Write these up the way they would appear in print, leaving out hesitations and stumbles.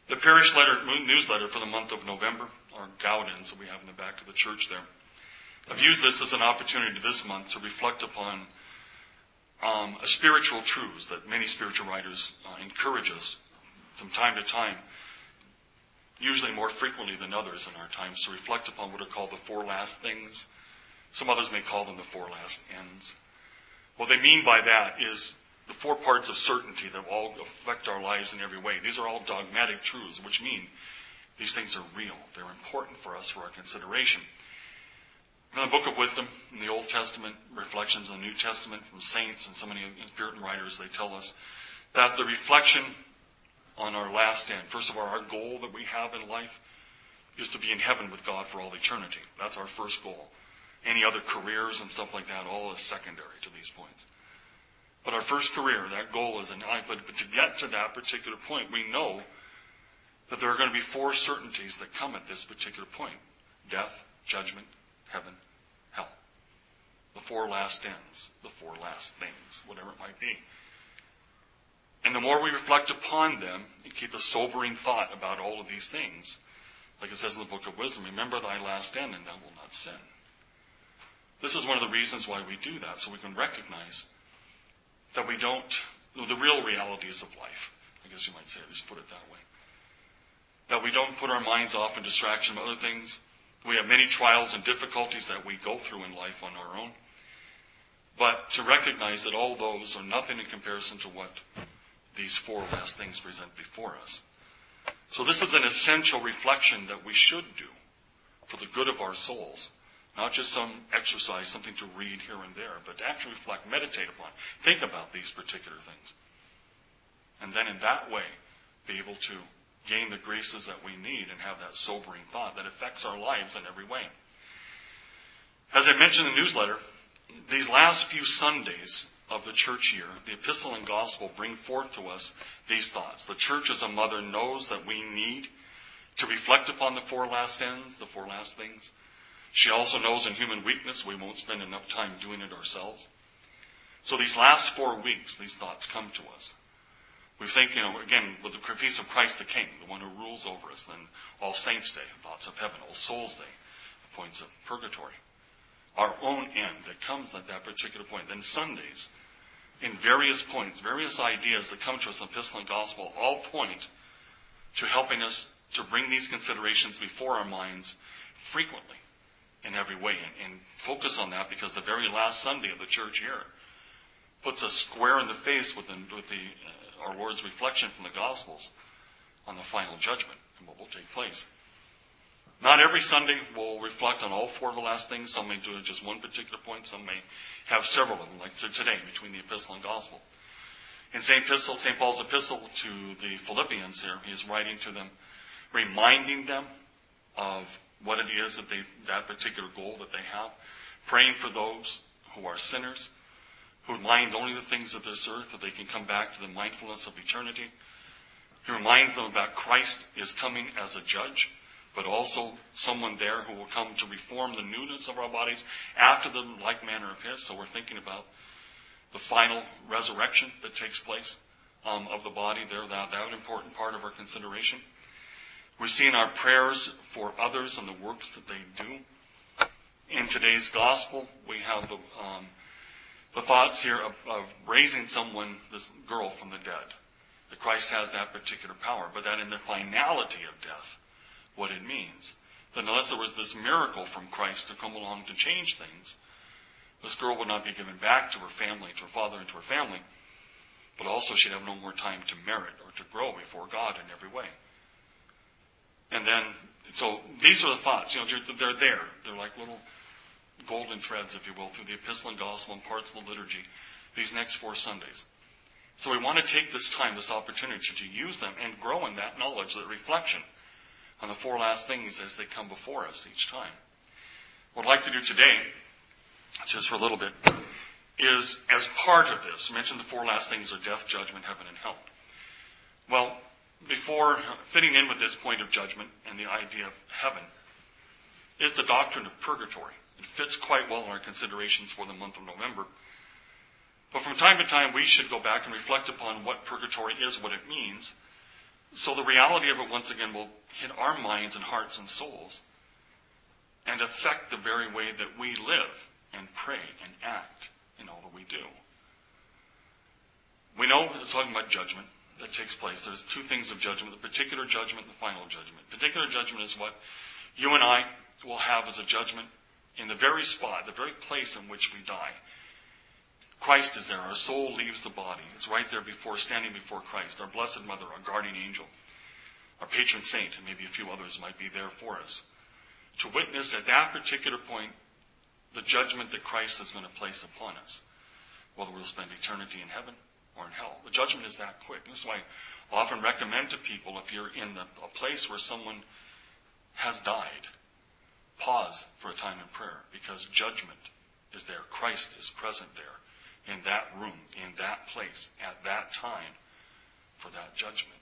The parish newsletter for the month of November, our Gaudens that we have in the back of the church there. I've used this as an opportunity this month to reflect upon a spiritual truths that many spiritual writers encourage us from time to time, usually more frequently than others in our times, to reflect upon what are called the four last things. Some others may call them the four last ends. What they mean by that is the four parts of certainty that all affect our lives in every way. These are all dogmatic truths, which mean these things are real. They're important for us for our consideration. In the Book of Wisdom, in the Old Testament, reflections in the New Testament from saints and so many Puritan writers, they tell us that the reflection on our last end, first of all, our goal that we have in life is to be in heaven with God for all eternity. That's our first goal. Any other careers and stuff like that, all is secondary to these points. But our first career, that goal is in life. But to get to that particular point, we know that there are going to be four certainties that come at this particular point. Death, judgment, heaven, hell. The four last ends, the four last things, whatever it might be. And the more we reflect upon them and keep a sobering thought about all of these things, like it says in the Book of Wisdom, remember thy last end and thou wilt not sin. This is one of the reasons why we do that, so we can recognize that we don't, the real realities of life, I guess you might say, at least put it that way. That we don't put our minds off in distraction of other things. We have many trials and difficulties that we go through in life on our own. But to recognize that all those are nothing in comparison to what these four last things present before us. So this is an essential reflection that we should do for the good of our souls. Not just some exercise, something to read here and there, but to actually reflect, meditate upon, think about these particular things. And then in that way, be able to gain the graces that we need and have that sobering thought that affects our lives in every way. As I mentioned in the newsletter, these last few Sundays of the church year, the epistle and gospel bring forth to us these thoughts. The church as a mother knows that we need to reflect upon the four last ends, the four last things. She also knows in human weakness we won't spend enough time doing it ourselves. So these last 4 weeks, these thoughts come to us. We think, again, with the feast of Christ the King, the one who rules over us, then All Saints' Day, thoughts of heaven, All Souls' Day, the points of purgatory. Our own end that comes at that particular point. Then Sundays, in various points, various ideas that come to us in epistle and gospel, all point to helping us to bring these considerations before our minds frequently in every way, and focus on that, because the very last Sunday of the church year puts us square in the face with our Lord's reflection from the Gospels on the final judgment and what will take place. Not every Sunday will reflect on all four of the last things. Some may do it just one particular point. Some may have several of them, like today, between the epistle and gospel. In St. Paul's epistle to the Philippians here, he is writing to them, reminding them of what it is that particular goal that they have, praying for those who are sinners, who mind only the things of this earth, that they can come back to the mindfulness of eternity. He reminds them about Christ is coming as a judge, but also someone there who will come to reform the newness of our bodies after the like manner of his. So we're thinking about the final resurrection that takes place of the body there, that important part of our consideration. We're seeing our prayers for others and the works that they do. In today's gospel, we have the thoughts here of raising someone, this girl, from the dead. That Christ has that particular power, but that in the finality of death, what it means, that unless there was this miracle from Christ to come along to change things, this girl would not be given back to her family, to her father and to her family, but also she'd have no more time to merit or to grow before God in every way. And then, so these are the thoughts, they're there. They're like little golden threads, if you will, through the epistle and gospel and parts of the liturgy, these next 4 Sundays. So we want to take this time, this opportunity to use them and grow in that knowledge, that reflection on the 4 last things as they come before us each time. What I'd like to do today, just for a little bit, is as part of this, I mentioned the 4 last things are death, judgment, heaven, and hell. Well, before fitting in with this point of judgment and the idea of heaven, is the doctrine of purgatory. It fits quite well in our considerations for the month of November. But from time to time, we should go back and reflect upon what purgatory is, what it means, So the reality of it, once again, will hit our minds and hearts and souls and affect the very way that we live and pray and act in all that we do. We know it's talking about judgment that takes place. There's two things of judgment, the particular judgment and the final judgment. Particular judgment is what you and I will have as a judgment in the very spot, the very place in which we die. Christ is there. Our soul leaves the body. It's right there standing before Christ. Our Blessed Mother, our guardian angel, our patron saint, and maybe a few others might be there for us, to witness at that particular point the judgment that Christ is going to place upon us, whether we'll spend eternity in heaven or in hell. The judgment is that quick. This is why I often recommend to people, if you're in a place where someone has died, pause for a time in prayer, because judgment is there. Christ is present there, in that room, in that place, at that time, for that judgment.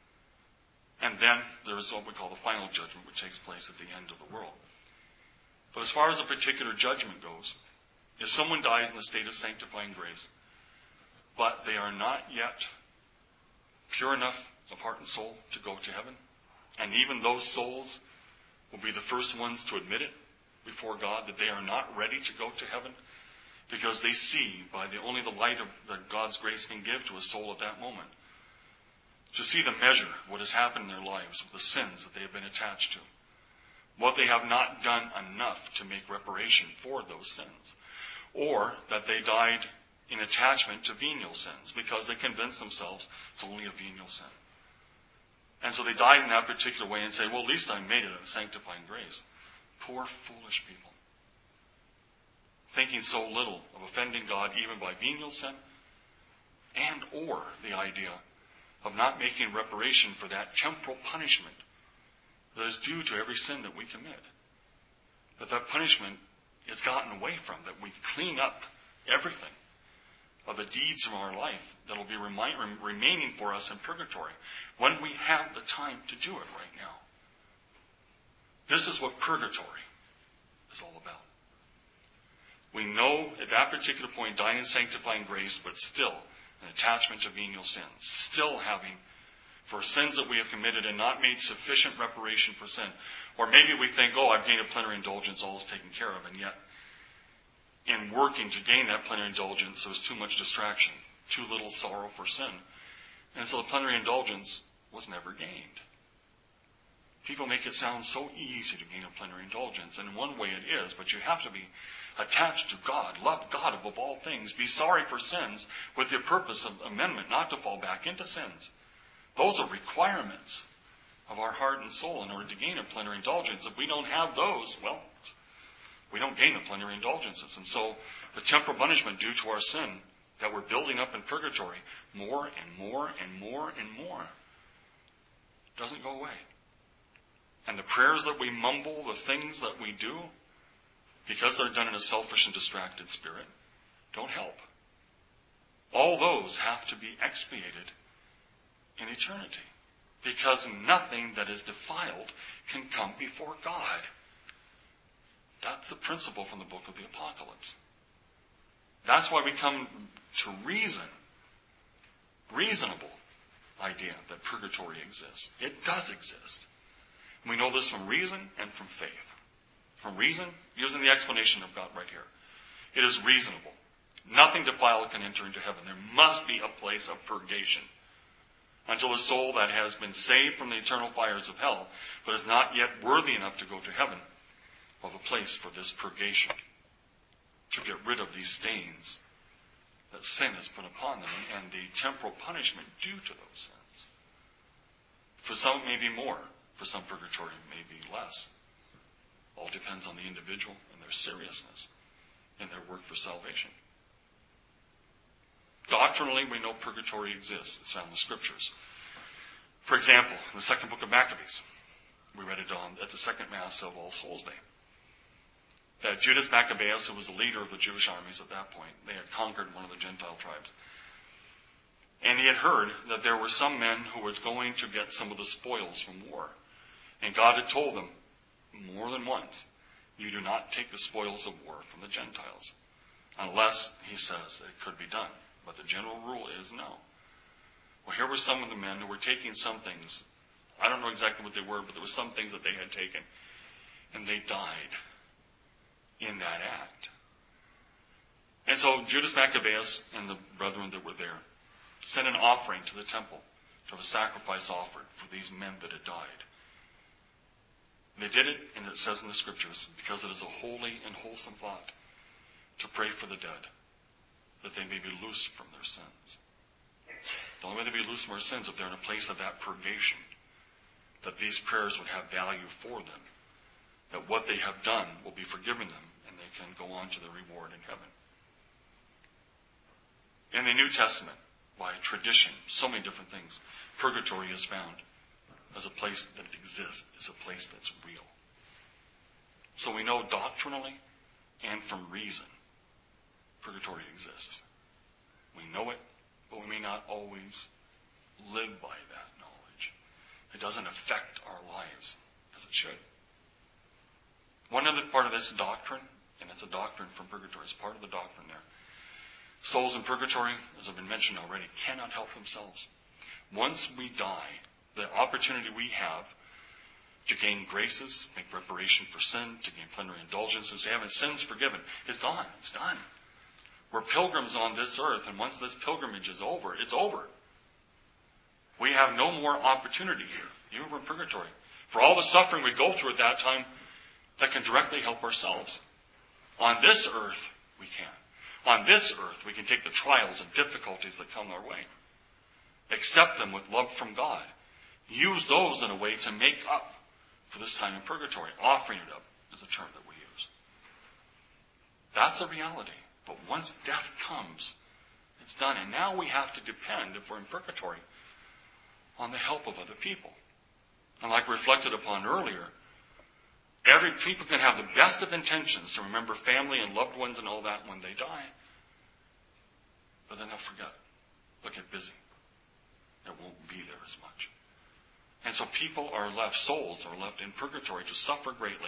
And then there is what we call the final judgment, which takes place at the end of the world. But as far as a particular judgment goes, if someone dies in the state of sanctifying grace, but they are not yet pure enough of heart and soul to go to heaven, and even those souls will be the first ones to admit it before God, that they are not ready to go to heaven, because they see by only the light that God's grace can give to a soul at that moment, to see the measure of what has happened in their lives, of the sins that they have been attached to, what they have not done enough to make reparation for those sins, or that they died in attachment to venial sins because they convinced themselves it's only a venial sin. And so they died in that particular way and say, well, at least I made it of sanctifying grace. Poor, foolish people. Thinking so little of offending God even by venial sin, and or the idea of not making reparation for that temporal punishment that is due to every sin that we commit. That punishment is gotten away from, that we clean up everything of the deeds from our life that will be remaining for us in purgatory when we have the time to do it right now. This is what purgatory is all about. We know at that particular point, dying in sanctifying grace, but still an attachment to venial sins, still having, for sins that we have committed and not made sufficient reparation for sin. Or maybe we think, I've gained a plenary indulgence, all is taken care of, and yet in working to gain that plenary indulgence, there was too much distraction, too little sorrow for sin. And so the plenary indulgence was never gained. People make it sound so easy to gain a plenary indulgence, and in one way it is, but you have to be attached to God, love God above all things, be sorry for sins with the purpose of amendment, not to fall back into sins. Those are requirements of our heart and soul in order to gain a plenary indulgence. If we don't have those, we don't gain the plenary indulgences. And so the temporal punishment due to our sin that we're building up in purgatory, more and more and more and more, doesn't go away. And the prayers that we mumble, the things that we do, because they're done in a selfish and distracted spirit, don't help. All those have to be expiated in eternity, because nothing that is defiled can come before God. That's the principle from the book of the Apocalypse. That's why we come to reasonable idea that purgatory exists. It does exist. And we know this from reason and from faith. From reason, using the explanation I've got right here. It is reasonable. Nothing defiled can enter into heaven. There must be a place of purgation until a soul that has been saved from the eternal fires of hell, but is not yet worthy enough to go to heaven, will have a place for this purgation, to get rid of these stains that sin has put upon them and the temporal punishment due to those sins. For some it may be more. For some purgatory it may be less. All depends on the individual and their seriousness in their work for salvation. Doctrinally, we know purgatory exists. It's found in the Scriptures. For example, in the second book of Maccabees, we read it at the second Mass of All Souls Day, that Judas Maccabeus, who was the leader of the Jewish armies at that point, they had conquered one of the Gentile tribes. And he had heard that there were some men who were going to get some of the spoils from war. And God had told them, more than once, you do not take the spoils of war from the Gentiles, unless, he says, it could be done. But the general rule is no. Well, here were some of the men who were taking some things. I don't know exactly what they were, but there were some things that they had taken. And they died in that act. And so Judas Maccabeus and the brethren that were there sent an offering to the temple to have a sacrifice offered for these men that had died. They did it, and it says in the scriptures, because it is a holy and wholesome thought to pray for the dead, that they may be loosed from their sins. The only way they be loosed from their sins if they're in a place of that purgation, that these prayers would have value for them, that what they have done will be forgiven them, and they can go on to the reward in heaven. In the New Testament, by tradition, so many different things, purgatory is found as a place that exists, is a place that's real. So we know doctrinally and from reason, purgatory exists. We know it, but we may not always live by that knowledge. It doesn't affect our lives as it should. One other part of this doctrine, and it's a doctrine from purgatory, it's part of the doctrine there. Souls in purgatory, as have been mentioned already, cannot help themselves. Once we die, the opportunity we have to gain graces, make reparation for sin, to gain plenary indulgences, to have his sins forgiven, is gone. It's done. We're pilgrims on this earth, and once this pilgrimage is over, it's over. We have no more opportunity here, even from purgatory. For all the suffering we go through at that time, that can directly help ourselves. On this earth, we can. On this earth, we can take the trials and difficulties that come our way. Accept them with love from God. Use those in a way to make up for this time in purgatory. Offering it up is a term that we use. That's a reality. But once death comes, it's done. And now we have to depend, if we're in purgatory, on the help of other people. And like reflected upon earlier, every people can have the best of intentions to remember family and loved ones and all that when they die. But then they'll forget. They'll get busy. It won't be there as much. And so people are left, souls are left in purgatory to suffer greatly,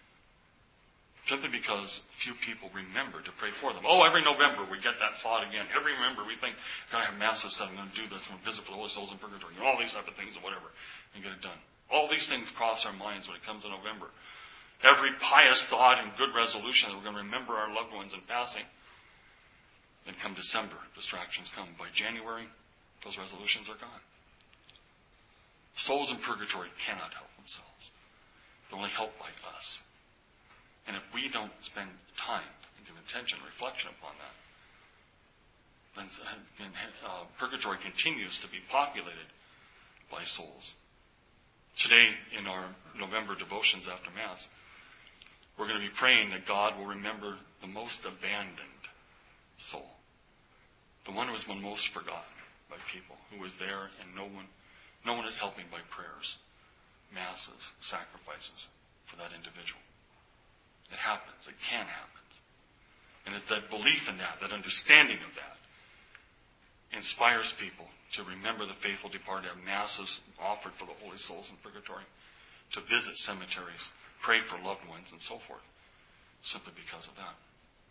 simply because few people remember to pray for them. Oh, every November we get that thought again. Every November we think, I'm going to have masses said, I'm going to do this, I'm going to visit the holy souls in purgatory, and all these type of things and whatever, and get it done. All these things cross our minds when it comes to November. Every pious thought and good resolution that we're going to remember our loved ones in passing. Then come December, distractions come. By January, those resolutions are gone. Souls in purgatory cannot help themselves. They're only helped by us. And if we don't spend time and give attention and reflection upon that, then purgatory continues to be populated by souls. Today, in our November devotions after Mass, we're going to be praying that God will remember the most abandoned soul. The one who has been most forgotten by people, who was there and no one is helping by prayers, masses, sacrifices for that individual. It happens. It can happen. And it's that belief in that understanding of that, inspires people to remember the faithful departed, have masses offered for the holy souls in purgatory, to visit cemeteries, pray for loved ones, and so forth, simply because of that.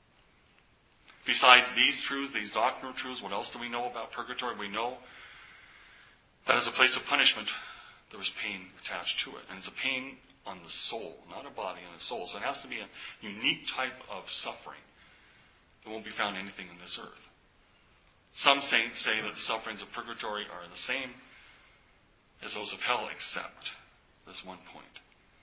Besides these truths, these doctrinal truths, what else do we know about purgatory? We know that as a place of punishment, there is pain attached to it. And it's a pain on the soul, not a body, on the soul. So it has to be a unique type of suffering that won't be found anything on this earth. Some saints say that the sufferings of purgatory are the same as those of hell, except this one point.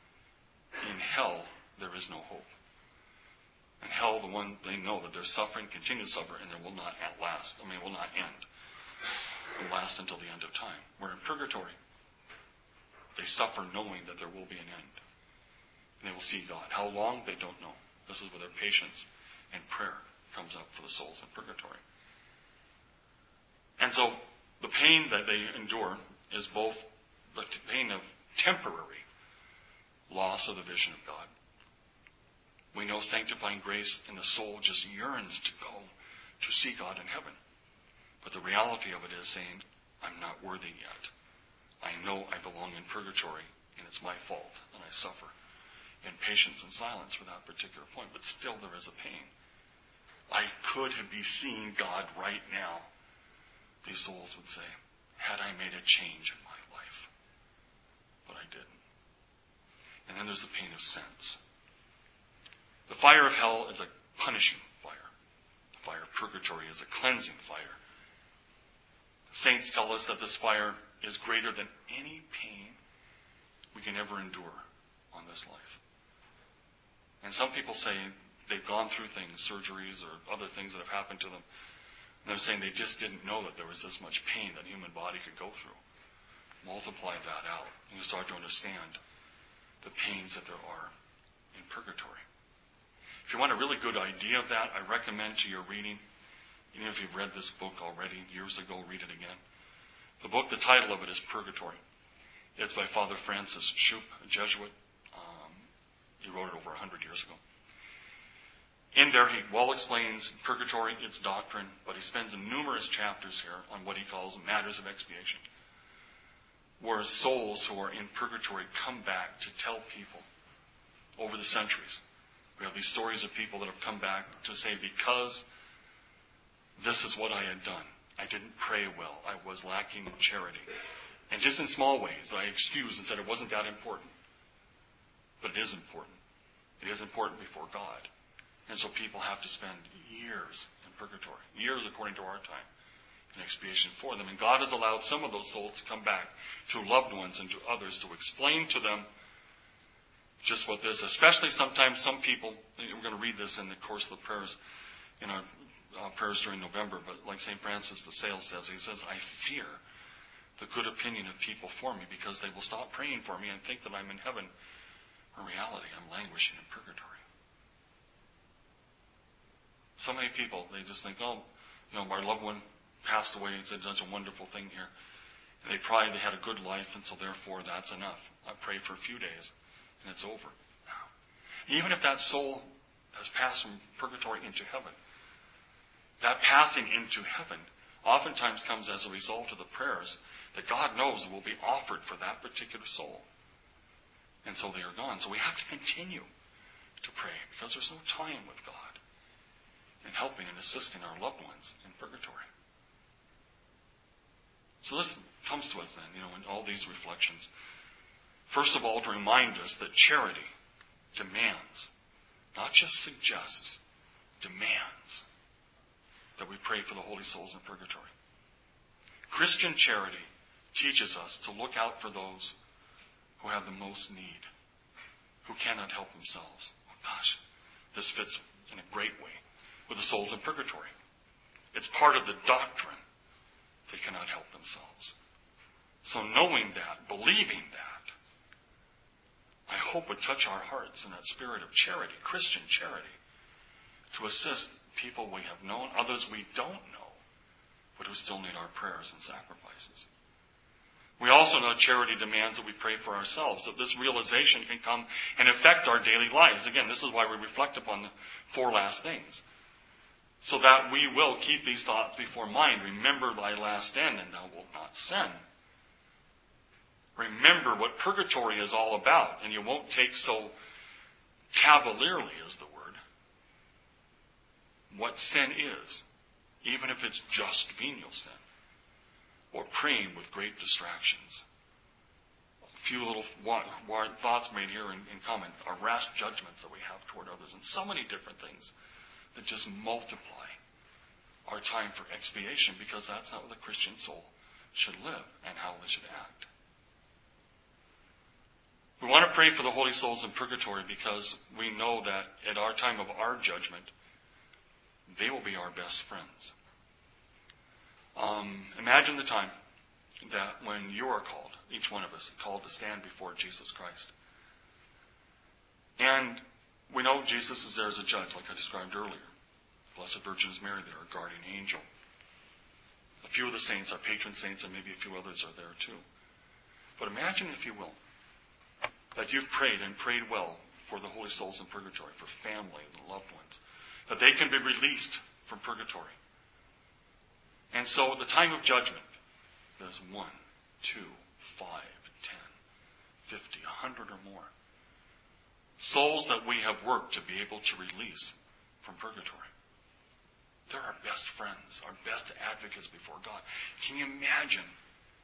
In hell, there is no hope. In hell, the one they know that there's suffering, continue to suffer, and it will not it will not end. It will last until the end of time. Where in purgatory, they suffer knowing that there will be an end. And they will see God. How long, they don't know. This is where their patience and prayer comes up for the souls in purgatory. And so, the pain that they endure is both the pain of temporary loss of the vision of God. We know sanctifying grace in the soul just yearns to go to see God in heaven. But the reality of it is saying, I'm not worthy yet. I know I belong in purgatory, and it's my fault, and I suffer in patience and silence for that particular point. But still there is a pain. I could be seeing God right now, these souls would say, had I made a change in my life. But I didn't. And then there's the pain of sense. The fire of hell is a punishing fire. The fire of purgatory is a cleansing fire. The saints tell us that this fire is greater than any pain we can ever endure on this life. And some people say they've gone through things, surgeries or other things that have happened to them, and they're saying they just didn't know that there was this much pain that the human body could go through. Multiply that out, and you start to understand the pains that there are in purgatory. If you want a really good idea of that, I recommend to your reading, even if you've read this book already years ago, read it again. The book, the title of it is Purgatory. It's by Father Francis Shoup, a Jesuit. He wrote it over 100 years ago. In there, he well explains purgatory, its doctrine, but he spends numerous chapters here on what he calls matters of expiation, where souls who are in purgatory come back to tell people over the centuries. We have these stories of people that have come back to say, because this is what I had done. I didn't pray well. I was lacking in charity. And just in small ways, I excused and said it wasn't that important. But it is important. It is important before God. And so people have to spend years in purgatory, years according to our time, in expiation for them. And God has allowed some of those souls to come back to loved ones and to others to explain to them just what this, especially sometimes some people, we're going to read this in the course of the prayers, in our prayers during November, but like St. Francis de Sales says, he says, I fear the good opinion of people for me because they will stop praying for me and think that I'm in heaven. In reality, I'm languishing in purgatory. So many people, they just think, oh, my loved one passed away. It's such a wonderful thing here. And they probably had a good life, and so therefore that's enough. I pray for a few days, and it's over. Now, even if that soul has passed from purgatory into heaven, that passing into heaven oftentimes comes as a result of the prayers that God knows will be offered for that particular soul. And so they are gone. So we have to continue to pray because there's no time with God in helping and assisting our loved ones in purgatory. So this comes to us then, in all these reflections. First of all, to remind us that charity demands, not just suggests, demands that we pray for the holy souls in purgatory. Christian charity teaches us to look out for those who have the most need, who cannot help themselves. Oh gosh, this fits in a great way with the souls in purgatory. It's part of the doctrine. They cannot help themselves. So knowing that, believing that, I hope would touch our hearts in that spirit of charity, Christian charity, to assist people we have known, others we don't know, but who still need our prayers and sacrifices. We also know charity demands that we pray for ourselves, that this realization can come and affect our daily lives. Again, this is why we reflect upon the 4 last things. So that we will keep these thoughts before mind. Remember thy last end, and thou wilt not sin. Remember what purgatory is all about, and you won't take so cavalierly, is the word, what sin is, even if it's just venial sin, or praying with great distractions. A few little thoughts made here in comment are rash judgments that we have toward others, and so many different things that just multiply our time for expiation, because that's not what the Christian soul should live and how they should act. We want to pray for the holy souls in purgatory because we know that at our time of our judgment, they will be our best friends. Imagine the time that when you are called, each one of us called to stand before Jesus Christ. And we know Jesus is there as a judge, like I described earlier. Blessed Virgin is Mary there, our guardian angel. A few of the saints, our patron saints, and maybe a few others are there too. But imagine, if you will, that you've prayed and prayed well for the holy souls in purgatory, for families and loved ones, that they can be released from purgatory. And so at the time of judgment, there's 1, 2, 5, 10, 50, 100 or more souls that we have worked to be able to release from purgatory. They're our best friends, our best advocates before God. Can you imagine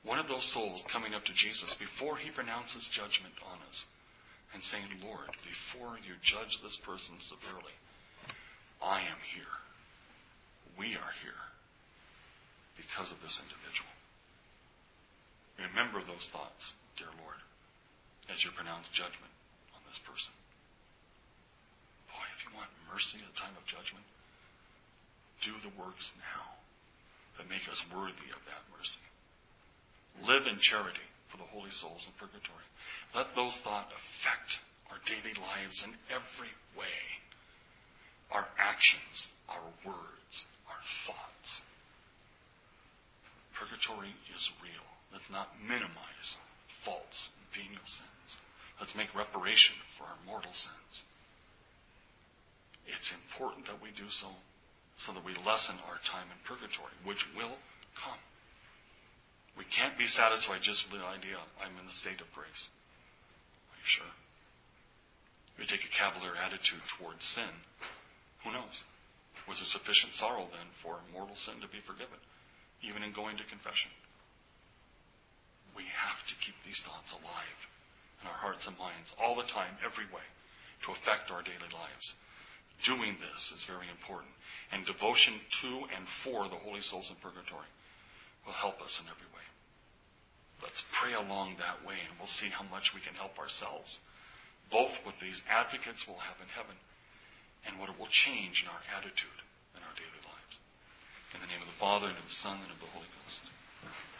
One of those souls coming up to Jesus before he pronounces judgment on us and saying, Lord, before you judge this person severely, I am here. We are here because of this individual. Remember those thoughts, dear Lord, as you pronounce judgment on this person. Boy, if you want mercy at the time of judgment, do the works now that make us worthy of that mercy. Live in charity for the holy souls in purgatory. Let those thoughts affect our daily lives in every way. Our actions, our words, our thoughts. Purgatory is real. Let's not minimize faults and venial sins. Let's make reparation for our mortal sins. It's important that we do so that we lessen our time in purgatory, which will come. We can't be satisfied just with the idea, I'm in the state of grace. Are you sure? If we take a cavalier attitude towards sin, who knows? Was there sufficient sorrow then for mortal sin to be forgiven, even in going to confession? We have to keep these thoughts alive in our hearts and minds all the time, every way, to affect our daily lives. Doing this is very important. And devotion to and for the holy souls in purgatory will help us in every way. Let's pray along that way, and we'll see how much we can help ourselves, both what these advocates will have in heaven and what it will change in our attitude in our daily lives. In the name of the Father, and of the Son, and of the Holy Ghost.